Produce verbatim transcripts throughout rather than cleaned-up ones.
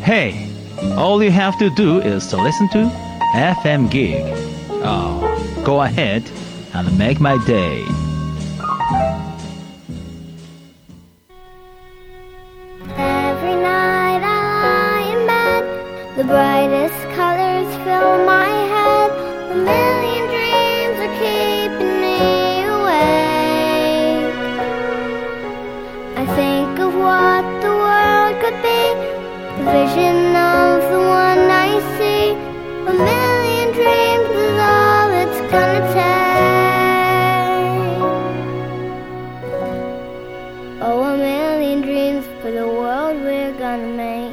Hey, all you have to do is to listen to エフエム Gig. Oh, go ahead and make my day. Every night I lie in bed, the brightest colors fill my head. A million dreams are keeping me awake. I think of what the world could be, the vision of the one I see. A million dreams is all it's gonna take. Oh, a million dreams for the world we're gonna make.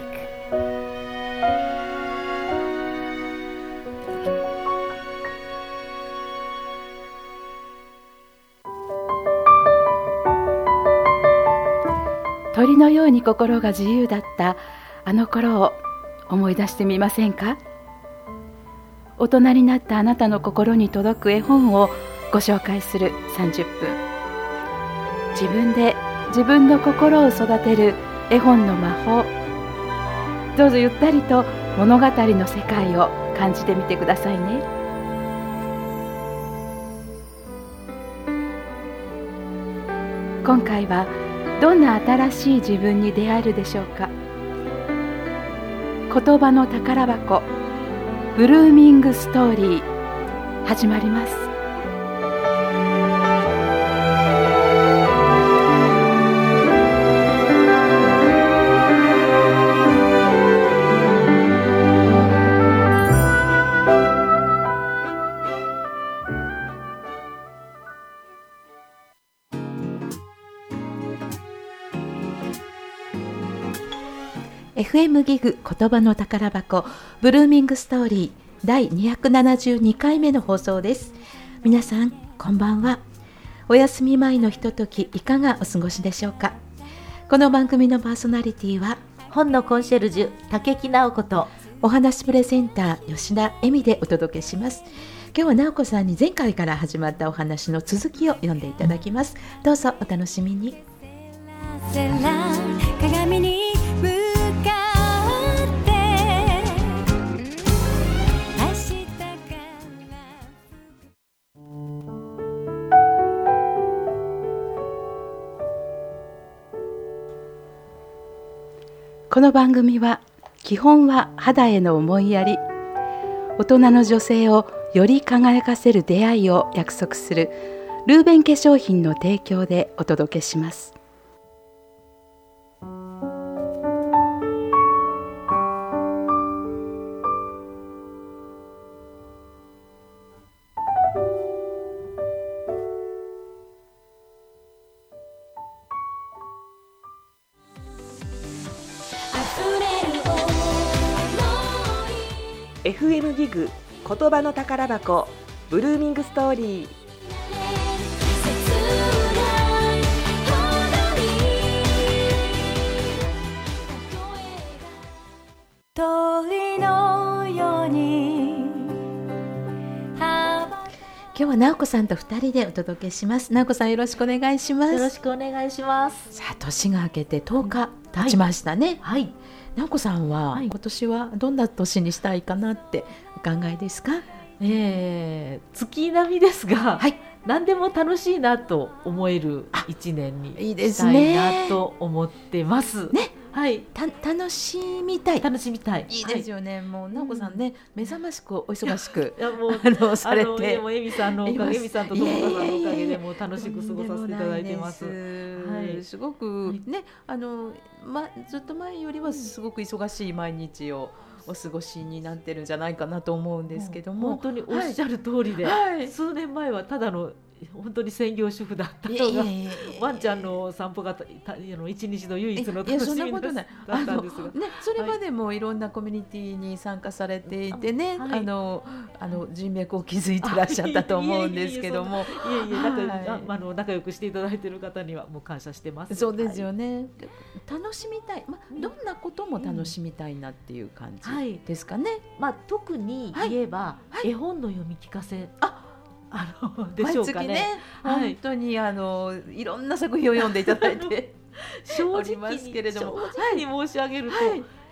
鳥のように心が自由だったあの頃を思い出してみませんか？大人になったあなたの心に届く絵本をご紹介するさんじゅっぷん。自分で自分の心を育てる絵本の魔法。どうぞゆったりと物語の世界を感じてみてくださいね。今回はどんな新しい自分に出会えるでしょうか。言葉の宝箱ブルーミングストーリー始まります。エフエム ギグ言葉の宝箱ブルーミングストーリーだいにひゃくななじゅうにかいめの放送です。皆さんこんばんは。お休み前のひとときいかがお過ごしでしょうか。この番組のパーソナリティは本のコンシェルジュ竹木直子とお話プレゼンター吉田恵美でお届けします。今日は直子さんに前回から始まったお話の続きを読んでいただきます。どうぞお楽しみに。鏡にこの番組は基本は肌への思いやり、大人の女性をより輝かせる出会いを約束するルーベン化粧品の提供でお届けします。 エフエム ギグ言葉の宝箱ブルーミングストーリー。 鳥のように今日は直子さんとふたりでお届けします。直子さんよろしくお願いします。 よろしくお願いします。 さあ年が明けてとおか経ちましたね。 はい、はい直子さんは、 はい、 今年はどんな年にしたいかなってお考えですか？ えー、月並みですが、 はい、 何でも楽しいなと思えるいちねんにいいですしたいねなと思ってますね。 はい、 た楽しみたい楽しみたい。 いいですよね、はい、もう直子さんね、うん、目覚ましくお忙しくいやもうあのされて、 あのでもエミさんのおかげ、エミさんと友果さんのおかげでもう楽しく過ごさせていただいてます。 はい、すごくね、あの、ま、ずっと前よりはすごく忙しい毎日をお過ごしになってるんじゃないかなと思うんですけども、 本当におっしゃる通りで、はい、数年前はただの本当に専業主婦だったのがワンちゃんの散歩が一日の唯一の楽しみだったんですが、 ね、それまでもいろんなコミュニティに参加されていてね、はい、あのあの人脈を築いてらっしゃったと思うんですけども、 いえいえ仲良く、はい、あの仲良くしていただいている方にはもう感謝してます。 そうですよね、はい、楽しみたい、ま、どんなことも楽しみたいなっていう感じですかね。はい、 まあ、特に言えば、はい、絵本の読み聞かせ、 ああのでしょうかね。 ね、はい、本当にあのいろんな作品を読んでいただいて正直に正直に申し上げると、はい、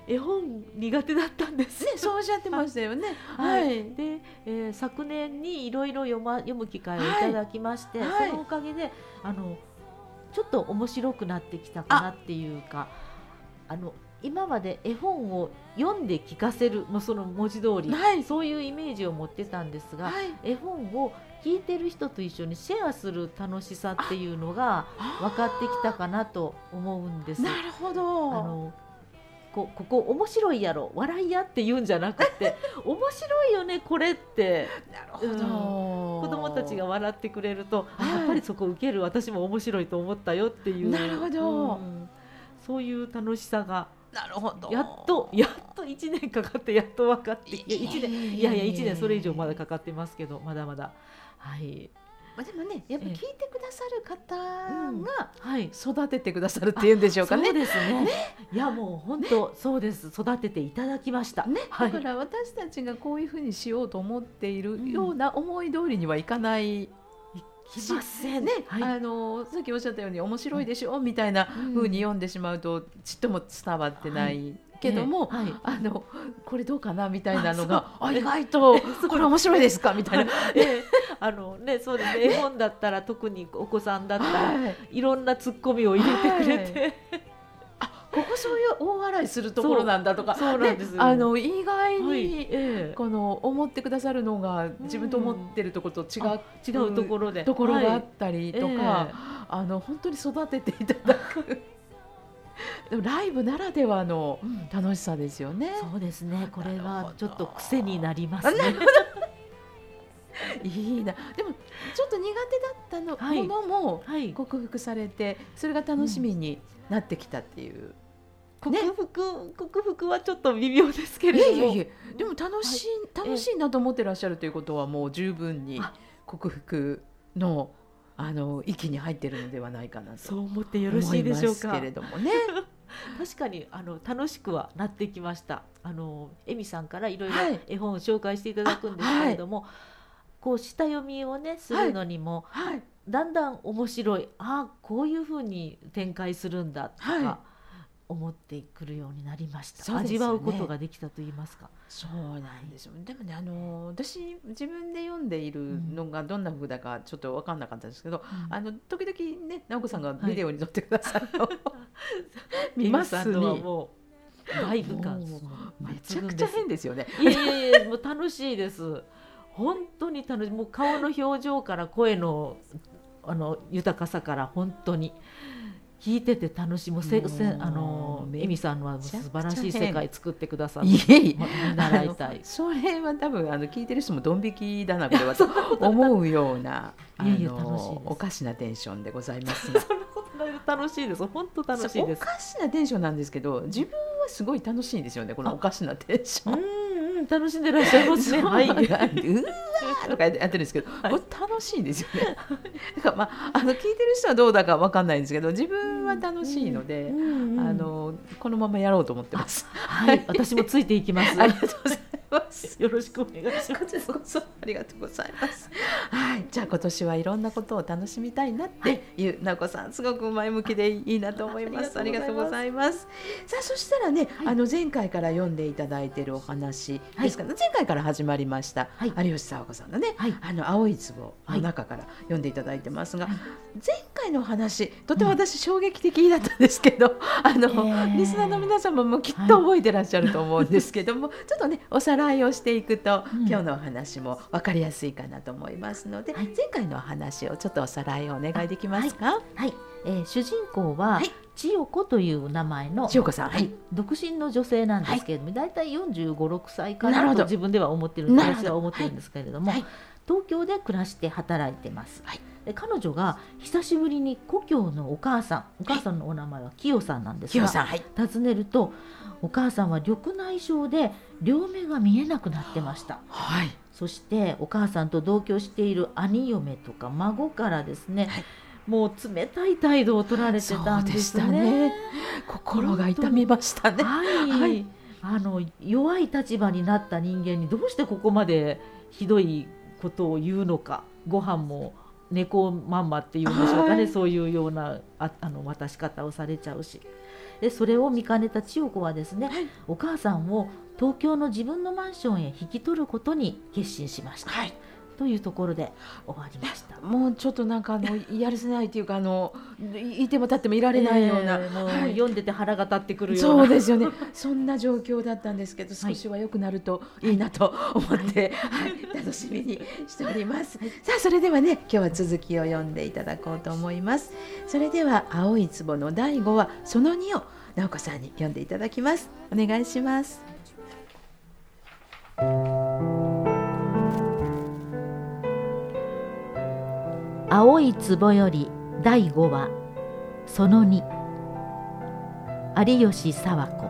絵本苦手だったんですね、そうおっしゃってましたよね。 はい、 はい。 で、えー昨年にいろいろ読ま読む機会をいただきまして、 はいそのおかげであのちょっと面白くなってきたかなっていうか、あの今まで絵本を読んで聞かせる、もうその文字通り、 はいそういうイメージを持ってたんですが、 はい絵本を聞いてる人と一緒にシェアする楽しさっていうのが分かってきたかなと思うんです。 なるほど。 あのこここ面白いやろ、笑いやって言うんじゃなくて面白いよねこれって、 なるほど、 子供たちが笑ってくれると、 はいあやっぱりそこ受ける、私も面白いと思ったよっていう、 なるほどうんそういう楽しさがなるほど。 やっとやっといちねんかかってやっと分かって、いやいちねんいやいやいちねんそれ以上まだかかってますけど、まだまだはいまあでもね、やっぱ聞いてくださる方うんがはい育ててくださるっていうんでしょうかね。 そうですね。いやもう本当、そうです。育てていただきました。 ね、 はい。 だから私たちがこういうふうにしようと思っているような思い通りにはいかない。 きませんね、 はいあのさっきおっしゃったように面白いでしょ、みたいな風に読んでしまうとちっとも伝わってないけども、 ええはいあのこれどうかなみたいなのがああ意外とこれ面白いですかみたいな。 ええあのね、そうですね。絵本だったら特にお子さんだったら、 はいいろんなツッコミを入れてくれて、 ここそういう大笑いするところなんだとか、 そうそうなんですよね、あの意外に、 はいええこの思ってくださるのが自分と思ってるところと違う、 あ違うところでところがあはいったりとか、 ええあの本当に育てていただくでもライブならではのうん楽しさですよね。 そうですね。これなるほどはちょっと癖になりますね。 いいな。でもちょっと苦手だったの、 はいものもはい。 克服されて、それが楽しみになってきたっていう。 克服克服はちょっと微妙ですけれども。 いやいやいや、でも楽しい、楽しいなと思ってらっしゃるということはもう十分にあ克服のあの域に入っているのではないかなとそう思ってよ思いますろしいでしょうか。 けれどもね。 確かにあの楽しくはなってきました。あのエミさんからいろいろはい絵本を紹介していただくんですけれども、こう下読みをねするのにも、 はい。 だんだん面白い、あこういうふうに展開するんだとはか思ってくるようになりました。 そうですよね味わうことができたと言いますか。 そうなんですよ。でもね、あの私自分で読んでいるのがどんな風だかちょっと分かんなかったんですけど、あの時々ね、直子さんがビデオに撮ってくださるのを、見ますエミさんのはに。 もうバイブ感もうめ抜ちゃくちゃ群です変ですよね。 いやいやいやもう楽しいです。本当に楽しい。もう顔の表情から声のあの豊かさから本当に聞いてて楽しい。もうせもうせあのめエミさんは素晴らしい世界作ってくださる。 いえいえもう見習いたい。 それは多分あの聞いてる人もドン引きだなこれはと思うようなあいやいやの楽しいですおかしなテンションでございますが。 そんなことない楽しいです。本当楽しいです。 おかしなテンションなんですけど、自分はすごい楽しいんですよね、このおかしなテンション。 うんうん楽しんでらっしゃいますね。はい。 うわーとかやってやってるんですけど、 はいこれ楽しいんですよね。だからまああの聞いてる人はどうだかわかんないんですけど、自分は楽しいので、 うんうんあのこのままやろうと思ってます。 はい私もついていきます。 ありがとうございます。 よろしくお願いします。 こちらこそありがとうございます。はい、じゃあ今年はいろんなことを楽しみたいなっていう直子さん、すごく前向きでいいなと思います。あありがとうりがとうごございまざいますす。さあそしたらね、あの前回から読んでいただいているお話ですから、前回から始まりました、 はい有吉佐和子さんのね、 はいあの青い壺の中から読んでいただいてますが、前回のお話とても私衝撃的だったんですけど、あの、 ーリスナーの皆様もきっと覚えてらっしゃると思うんですけども、ちょっとねおさらいをしていくと、 うん今日のお話も分かりやすいかなと思いますので、 はい前回のお話をちょっとおさらいをお願いできますか。 はい、えー主人公は、 はい千代子という名前の千代子さん、 はい、独身の女性なんですけれども、だいたいよんじゅうご、ろくさいかななるほどと自分では思ってるんです。 なるほど私は思ってるんですけれども、 はい東京で暮らして働いてます。 はいで彼女が久しぶりに故郷のお母さん、お母さんのお名前は清さんなんですが、 清さん、はい、 訪ねるとお母さんは緑内障で両目が見えなくなってました。 はい、 そしてお母さんと同居している兄嫁とか孫からですね、 はいもう冷たい態度を取られてたんですそうでね。 心が痛みましたね。 はい、 はいあの弱い立場になった人間にどうしてここまでひどいことを言うのか、ご飯も猫まんまっていうんでしょうかね、 はいそういうようなああの渡し方をされちゃうし、 でそれを見かねた千代子はですね、 はい、 お母さんを東京の自分のマンションへ引き取ることに決心しました、 はい、 というところで終わりました。 もうちょっとなんかあのやるせないというかあのいても立ってもいられないような、 えー、もうはい、 読んでて腹が立ってくるような、 そうですよねそんな状況だったんですけど、少しは良くなるといいなと思って、はいはい、楽しみにしております、はい、さあそれではね今日は続きを読んでいただこうと思います。それでは青い壺のだいごわそのにを直子さんに読んでいただきます。お願いします。 青い壺よりだいごわそのに、有吉佐和子。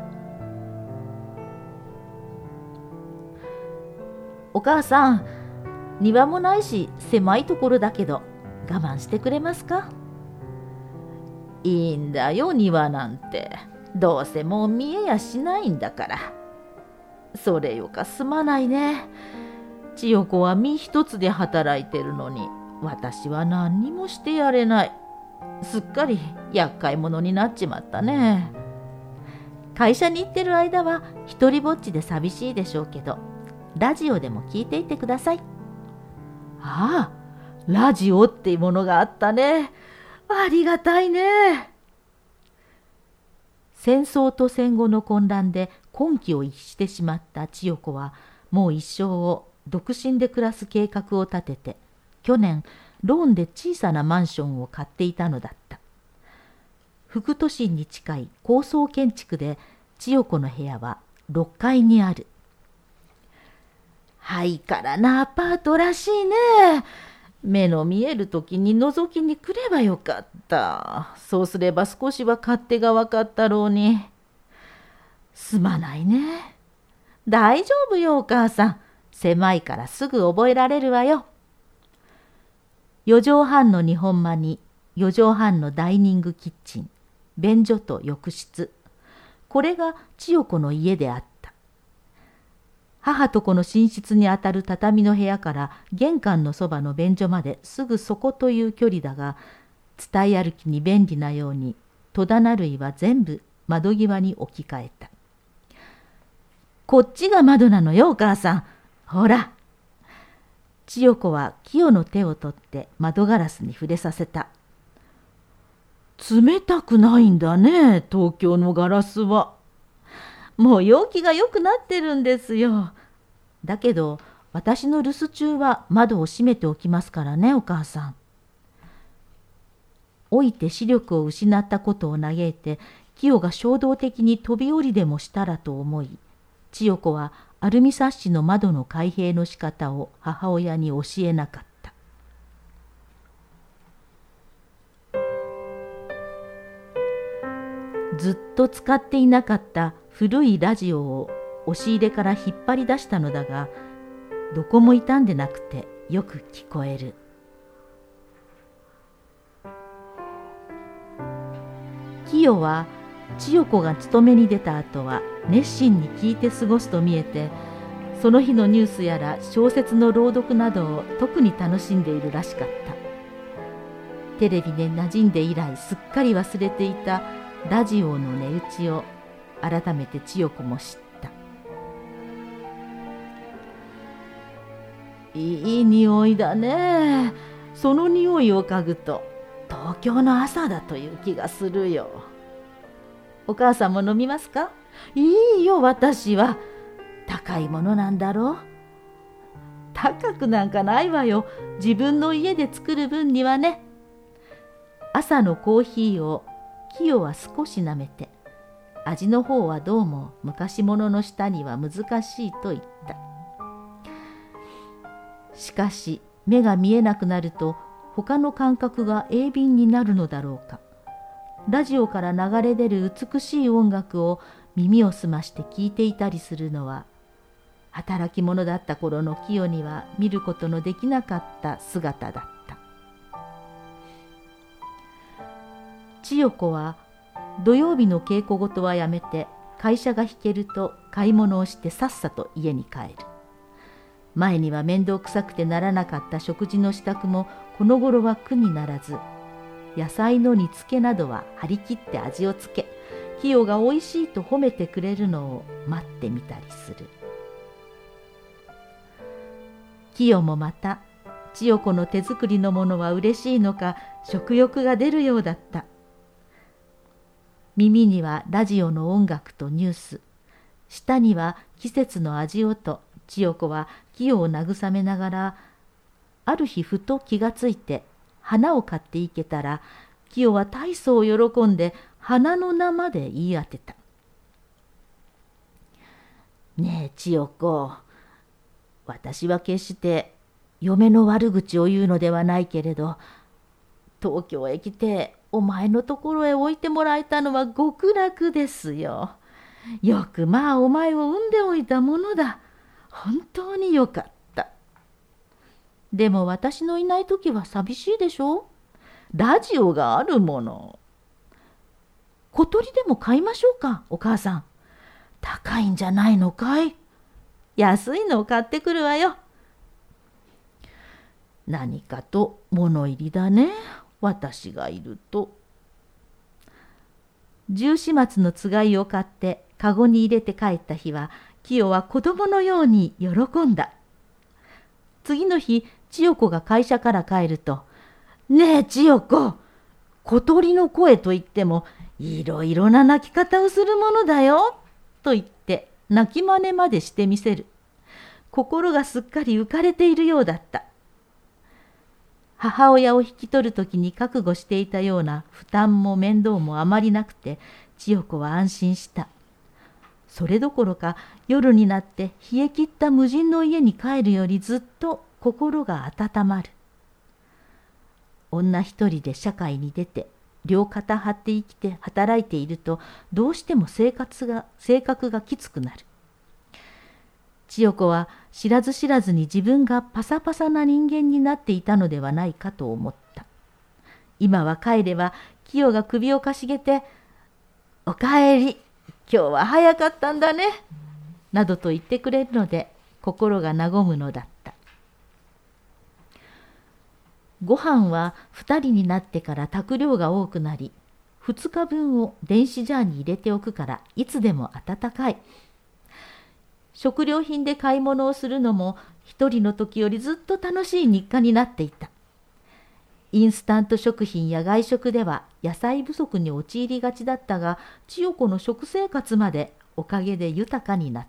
お母さん、庭もないし狭いところだけど我慢してくれますか？いいんだよ、庭なんてどうせもう見えやしないんだから。それよかすまないね。千代子は身一つで働いてるのに私は何にもしてやれない。すっかり厄介者になっちまったね。会社に行ってる間は一人ぼっちで寂しいでしょうけど、ラジオでも聞いていてください。ああ、ラジオっていうものがあったね。ありがたいね。戦争と戦後の混乱で婚期を逸してしまった千代子は、もう一生を独身で暮らす計画を立てて、去年ローンで小さなマンションを買っていたのだった。副都心に近い高層建築で、千代子の部屋はろっかいにある。ハイカラなアパートらしいね。目の見えるときに覗きに来ればよかった。そうすれば少しは勝手が分かったろうに。すまないね。大丈夫よお母さん。狭いからすぐ覚えられるわよ。よじょうはんの日本間によじょうはんのダイニングキッチン、便所と浴室。これが千代子の家であった。母と子の寝室にあたる畳の部屋から玄関のそばの便所まですぐそこという距離だが、伝い歩きに便利なように戸棚類は全部窓際に置き換えた。こっちが窓なのよお母さん。ほら。千代子は清の手を取って窓ガラスに触れさせた。冷たくないんだね、東京のガラスは。もう陽気が良くなってるんですよ。だけど私の留守中は窓を閉めておきますからねお母さん。老いて視力を失ったことを嘆いて、清が衝動的に飛び降りでもしたらと思い、千代子はアルミサッシの窓の開閉の仕方を母親に教えなかった。ずっと使っていなかった古いラジオを押し入れから引っ張り出したのだが、どこも傷んでなくてよく聞こえる。清は千代子が勤めに出た後は熱心に聞いて過ごすと見えて、その日のニュースやら小説の朗読などを特に楽しんでいるらしかった。テレビで馴染んで以来すっかり忘れていたラジオの値打ちを改めて千代子も知った。いい匂いだね。その匂いを嗅ぐと東京の朝だという気がするよ。お母さんも飲みますか？いいよ私は。高いものなんだろう。高くなんかないわよ。自分の家で作る分にはね。朝のコーヒーを清は少し舐めて、味の方はどうも昔物の舌には難しいと言った。しかし目が見えなくなると他の感覚が鋭敏になるのだろうか。ラジオから流れ出る美しい音楽を耳を澄まして聞いていたりするのは、働き者だった頃の清には見ることのできなかった姿だった。千代子は土曜日の稽古事はやめて、会社が引けると買い物をしてさっさと家に帰る。前には面倒くさくてならなかった食事の支度もこの頃は苦にならず、野菜の煮付けなどは張り切って味をつけ、 キヨがおいしいと褒めてくれるのを待ってみたりする。キヨもまた千代子の手作りのものは嬉しいのか食欲が出るようだった。耳にはラジオの音楽とニュース、舌には季節の味をと千代子はキヨを慰めながら、ある日ふと気がついて花を買っていけたら、キヨは大層喜んで花の名まで言い当てた。ねえ千代子、私は決して嫁の悪口を言うのではないけれど、東京へ来てお前のところへ置いてもらえたのは極楽ですよ。よくまあお前を産んでおいたものだ。本当によかった。でも私のいない時は寂しいでしょ。ラジオがあるもの。小鳥でも買いましょうか、お母さん。高いんじゃないのかい。安いのを買ってくるわよ。何かと物入りだね、私がいると。十四松のつがいを買ってかごに入れて帰った日は、キヨは子供のように喜んだ。次の日、千代子が会社から帰ると、ねえ千代子、小鳥の声といってもいろいろな鳴き方をするものだよ、と言って鳴き真似までしてみせる。心がすっかり浮かれているようだった。母親を引き取るときに覚悟していたような負担も面倒もあまりなくて、千代子は安心した。それどころか夜になって冷え切った無人の家に帰るよりずっと心が温まる。女一人で社会に出て両肩張って生きて働いていると、どうしても生活が性格がきつくなる。千代子は知らず知らずに自分がパサパサな人間になっていたのではないかと思った。今は帰ればキヨが首をかしげて、おかえり、今日は早かったんだね、などと言ってくれるので心が和むのだった。ご飯は二人になってから炊く量が多くなり、二日分を電子ジャーに入れておくからいつでも温かい。食料品で買い物をするのも一人の時よりずっと楽しい日課になっていた。インスタント食品や外食では野菜不足に陥りがちだったが、千代子の食生活までおかげで豊かになった。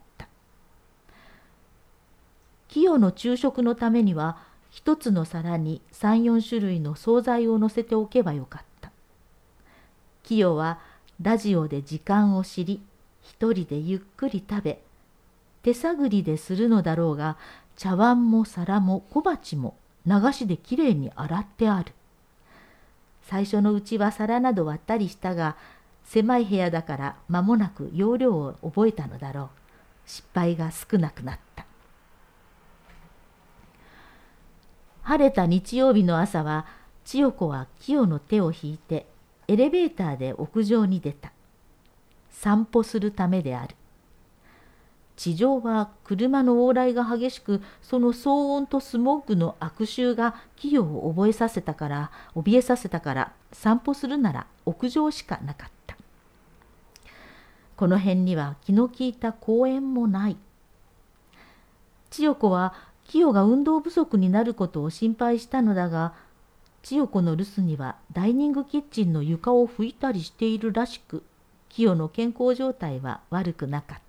キヨの昼食のためには一つの皿に三四種類の惣菜を乗せておけばよかった。キヨはラジオで時間を知り、一人でゆっくり食べ、手探りでするのだろうが、茶碗も皿も小鉢も流しできれいに洗ってある。最初のうちは皿など割ったりしたが、狭い部屋だから間もなく要領を覚えたのだろう。失敗が少なくなった。晴れた日曜日の朝は、千代子はキヨの手を引いてエレベーターで屋上に出た。散歩するためである。地上は車の往来が激しく、その騒音とスモッグの悪臭がキヨを覚えさせたから怯えさせたから散歩するなら屋上しかなかった。この辺には気の利いた公園もない。千代子はキヨが運動不足になることを心配したのだが、千代子の留守にはダイニングキッチンの床を拭いたりしているらしく、キヨの健康状態は悪くなかった。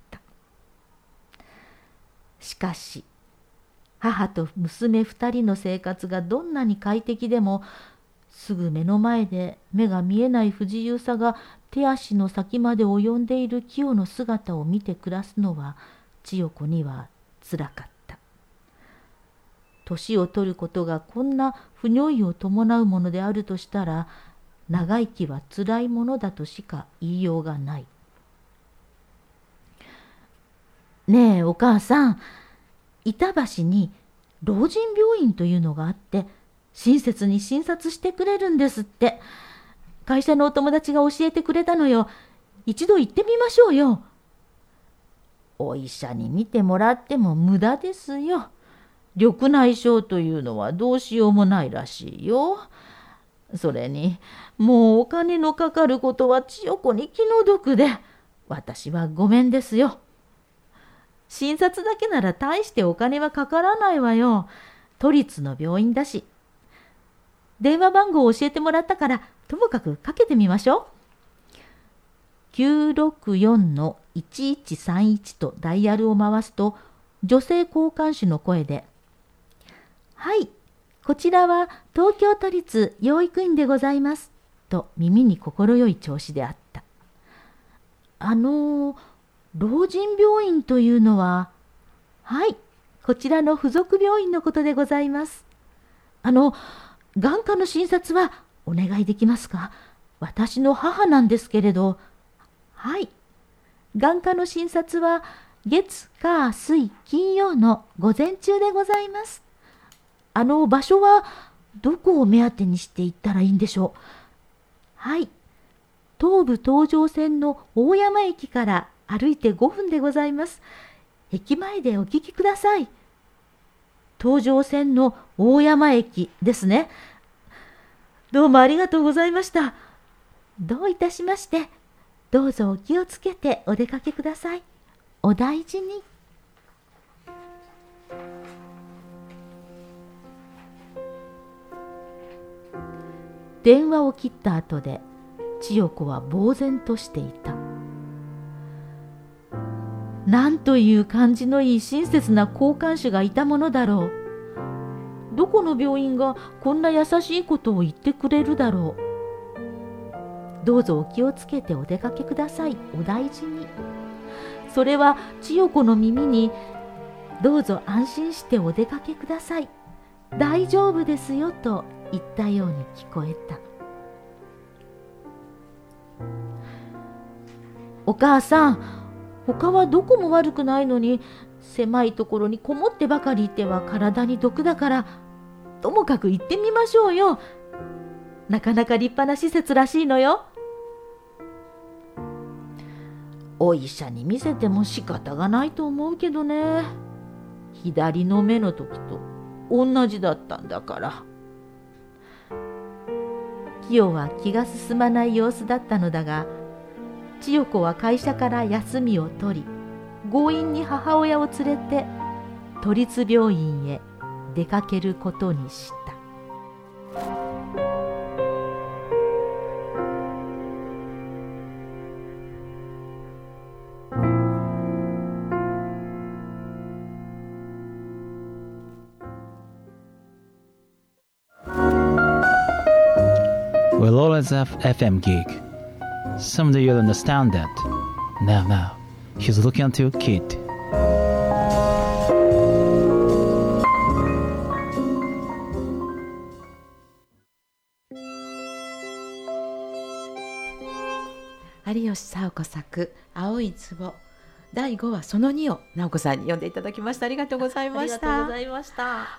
しかし母と娘二人の生活がどんなに快適でも、すぐ目の前で目が見えない不自由さが手足の先まで及んでいるキヨの姿を見て暮らすのは千代子にはつらかった。年を取ることがこんな不如意を伴うものであるとしたら、長生きはつらいものだとしか言いようがない。ねえお母さん、板橋に老人病院というのがあって、親切に診察してくれるんですって。会社のお友達が教えてくれたのよ。一度行ってみましょうよ。お医者に診てもらっても無駄ですよ。緑内障というのはどうしようもないらしいよ。 それにもうお金のかかることは千代子に気の毒で、私はごめんですよ。診察だけなら大してお金はかからないわよ。都立の病院だし。電話番号を教えてもらったから、ともかくかけてみましょう。きゅうろくよんのいちいちさんいちとダイヤルを回すと、女性交換手の声で、はい、こちらは東京都立養育院でございます。と耳に心よい調子であった。あの、老人病院というのは、はい、こちらの附属病院のことでございます。あの、眼科の診察はお願いできますか？私の母なんですけれど。はい、眼科の診察は月、火、水、金曜の午前中でございます。あの、場所はどこを目当てにして行ったらいいんでしょう？はい、東武東上線の大山駅から歩いてごふんでございます。駅前でお聞きください。東上線の大山駅ですね。どうもありがとうございました。どういたしまして。どうぞお気をつけてお出かけください。お大事に。電話を切った後で、千代子は呆然としていた。なんという感じのいい親切な交換手がいたものだろう。どこの病院がこんな優しいことを言ってくれるだろう。どうぞお気をつけてお出かけください。お大事に。それは千代子の耳に、どうぞ安心してお出かけください。大丈夫ですよと言ったように聞こえた。お母さん、他はどこも悪くないのに、狭いところにこもってばかりいては体に毒だから、ともかく行ってみましょうよ。なかなか立派な施設らしいのよ。お医者に見せても仕方がないと思うけどね。左の目の時と同じだったんだから。清は気が進まない様子だったのだが、千代子は会社から休みを取り、強引に母親を連れて都立病院へ出かけることにした。 We'll always have F M gig. Someday you'll understand that. Now, now, he's looking at you, kid. 有吉佐和子作青い壺だいごわそのにを直子さんに読んでいただきました。ありがとうございました。 ありがとうございました。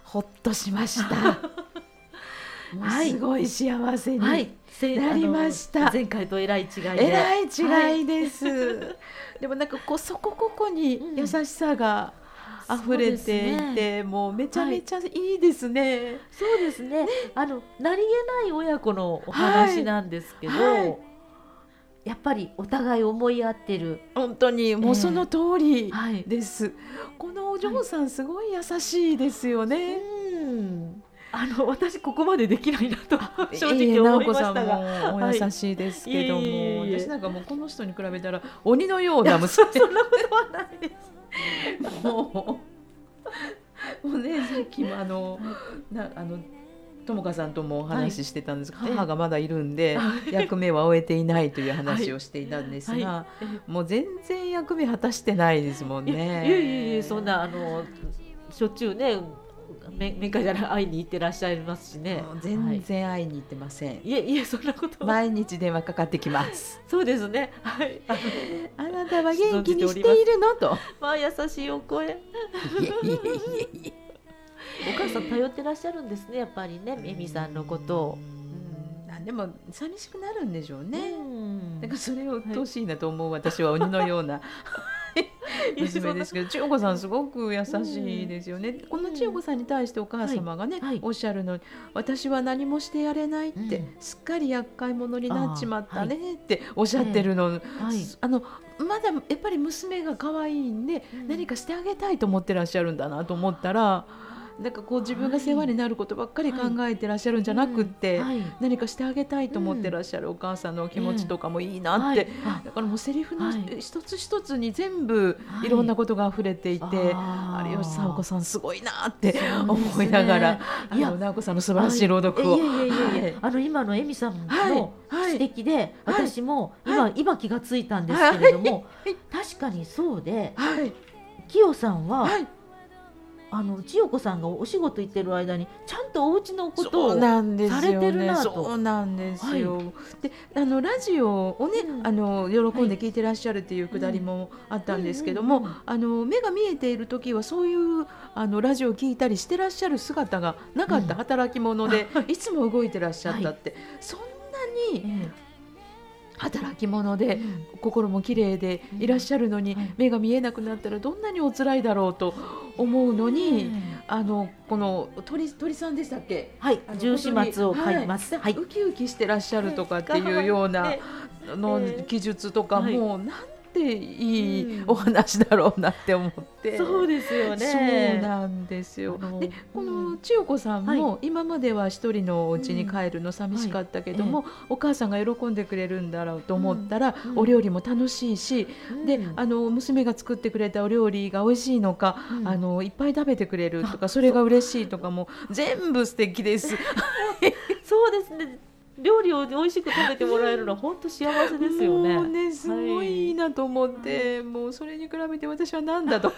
ほっとしましたもうすごい幸せになりました、 はい、前回とえらい違いでえらい違いです、はい、でもなんかこうそこここに優しさが溢れていて、うんね、もうめちゃめちゃいいですね、はい、 そうですね、ね、あの何気ない親子のお話なんですけど、はいはい、やっぱりお互い思い合ってる。 本当にもうその通りです、えーはい、このお嬢さんすごい優しいですよね、うんあの私ここまでできないなと正直思いましたが、 直子さんもお優しいですけども、はい、いえいえいえ私なんかもうこの人に比べたら鬼のような娘そんなことはないですもうもうねさっきもあのなあの友香さんともお話ししてたんですが、はい、母がまだいるんで、はい、役目は終えていないという話をしていたんですが、はいはい、もう全然役目果たしてないですもんね。 いやいやいやそんなあのしょっちゅうね面会じゃない会いに行ってらっしゃいますしね。 全然会いに行ってません、はい、 いえいえそんなこと毎日電話かかってきますそうですね、はい、 あなたは元気にしているのとまあ優しいお声いえいえいえいえお母さん頼ってらっしゃるんですねやっぱりねエミさんのことを。 うんでも寂しくなるんでしょうね。だからそれを鬱陶しいなと思う、はい、私は鬼のような娘ですけど、千代子さんすごく優しいですよね。この千代子さんに対してお母様がね、 はいはい、 おっしゃるの、私は何もしてやれないって、うん、すっかり厄介者になっちまったねっておっしゃってるの、はい、あのまだやっぱり娘が可愛いんで、うん、何かしてあげたいと思ってらっしゃるんだなと思ったら、なんかこう自分が世話になることばっかり考えてらっしゃるんじゃなくって、はいうんはい、何かしてあげたいと思ってらっしゃるお母さんの気持ちとかもいいなって、うんはい、だからもうセリフの一つ一つに全部いろんなことが溢れていて、はい、有吉佐和子さんすごいなって思いながら、ね、あの直子さんの素晴らしい朗読を、 いやいやいやいや、あの今の恵美さんの指摘で、はい、私も今、はい、今気がついたんですけれども、はい、確かにそうで、はい、清さんは、はい、あの千代子さんがお仕事行ってる間にちゃんとお家のことをされてるなと。 そうなんですよ、はい、であのラジオをね、うん、あの喜んで聞いてらっしゃるっていうくだりもあったんですけども、あの目が見えている時はそういうあのラジオを聞いたりしてらっしゃる姿がなかった、うん、働き者でいつも動いてらっしゃったって、はい、そんなに、うん働き者で、うん、心も綺麗でいらっしゃるのに、うんはい、目が見えなくなったらどんなにお辛いだろうと思うのに、うん、あのこの鳥鳥さんでしたっけ、 はい、十四松を買います、 はいはい、ウキウキしてらっしゃるとかっていうようなの記述とかも、えーはいていいお話だろうなって思って、 うん、そうですよね。 そうなんですよ。でこの千代子さんも、はい、今までは一人のお家に帰るの寂しかったけども、うんはい、お母さんが喜んでくれるんだろうと思ったら、うん、お料理も楽しいし、うん、であの娘が作ってくれたお料理が美味しいのか、うん、あのいっぱい食べてくれるとかそれが嬉しいとかも全部素敵です。 そうですね。料理を美味しく食べてもらえるのは本当幸せですよね。 もうねすごいいいなと思って、はい、もうそれに比べて私はなんだと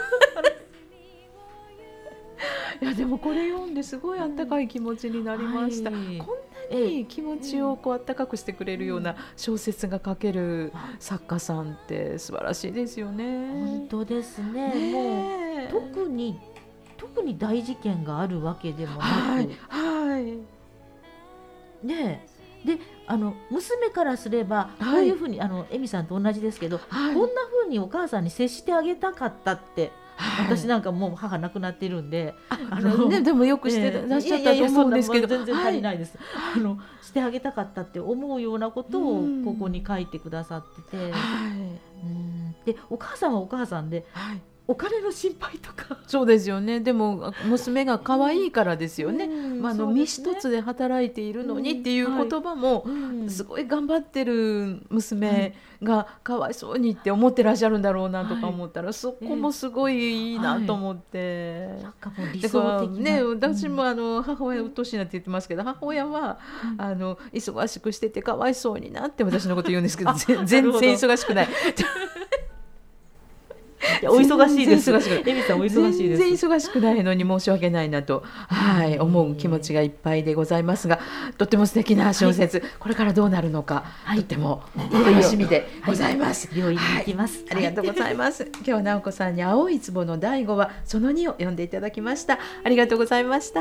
いやでもこれ読んですごいあったかい気持ちになりました、はい、こんなに気持ちをこうあったかくしてくれるような小説が書ける作家さんって素晴らしいですよね。 本当ですね。ねもう特に特に大事件があるわけでもなく、はい、はいねえ、であの娘からすれば、はい、こういうふうにあの恵美さんと同じですけど、はい、こんなふうにお母さんに接してあげたかったって、はい、私なんかもう母亡くなっているんで、 ああの、ね、でもよくしてらっしゃったと思うんですけど、 全然足りないです、はい、あのしてあげたかったって思うようなことをここに書いてくださってて、はい、うんでお母さんはお母さんで、はいお金の心配とかそうですよね。でも娘が可愛いからですよね、うんまあ、あの身一つで働いているのにっていう言葉も、うんはい、すごい頑張ってる娘がかわいそうにって思ってらっしゃるんだろうなとか思ったら、はい、そこもすごいいいなと思って、えーはい、なんかもう理想的な、ね、私もあの母親うっとうしいなって言ってますけど、母親は、うん、あの忙しくしててかわいそうになって私のこと言うんですけど全然忙しくないいやお忙しいです。恵美さんお忙しいです。 全然忙しくないのに申し訳ないなと、はい、思う気持ちがいっぱいでございますが、とっても素敵な小説、はい、これからどうなるのか、はい、とっても楽しみでございます。 病院に行きます、 はい。ありがとうございます。今日は直子さんに青い壺のだいごわそのにを読んでいただきました。ありがとうございました。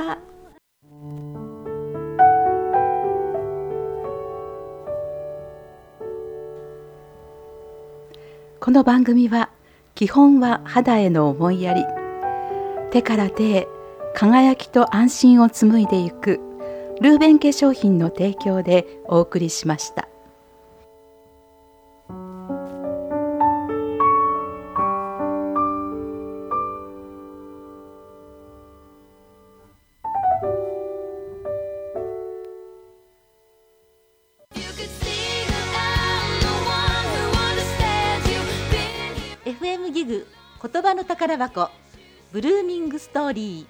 この番組は基本は肌への思いやり、手から手へ輝きと安心を紡いでいくルーベン化粧品の提供でお送りしました。 エフエム ギグ言葉の宝箱ブルーミングストーリー。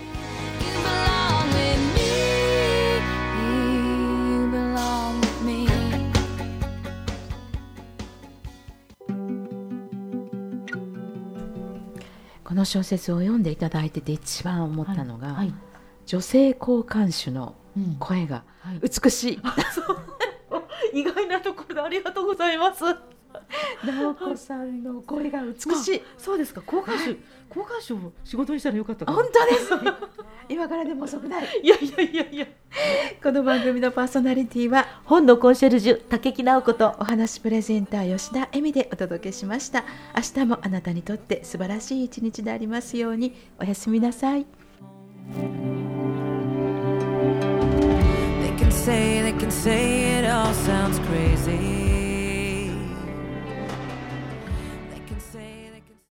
この小説を読んでいただいてて一番思ったのが、はいはい、女性交換手の声が美しい、 うんはい、意外なところでありがとうございます。 直子さんの声が美しい。 そうですか。交換手、交換手を仕事にしたらよかったかな。 本当ですね。今からでも遅くない。 いやいやいやいや。 この番組のパーソナリティは本のコンシェルジュ竹木直子とお話プレゼンター吉田恵美でお届けしました。明日もあなたにとって素晴らしい一日でありますように。おやすみなさい。 They can say, they can say it all sounds crazy.